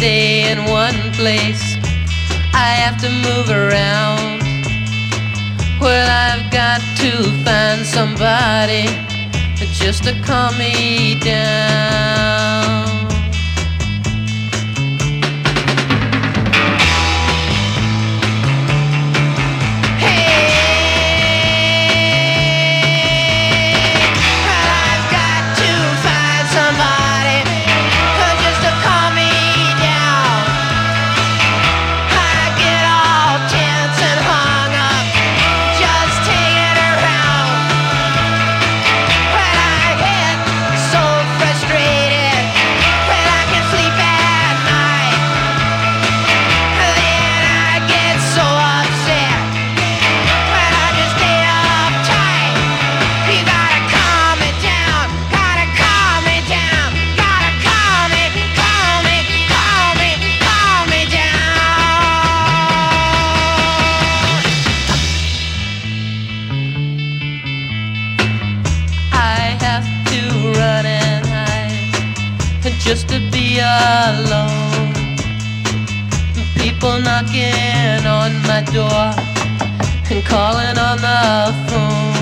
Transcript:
stay in one place. I have to move around. Well, I've got to find somebody just to calm me down. Just to be alone. People knocking on my door and calling on the phone.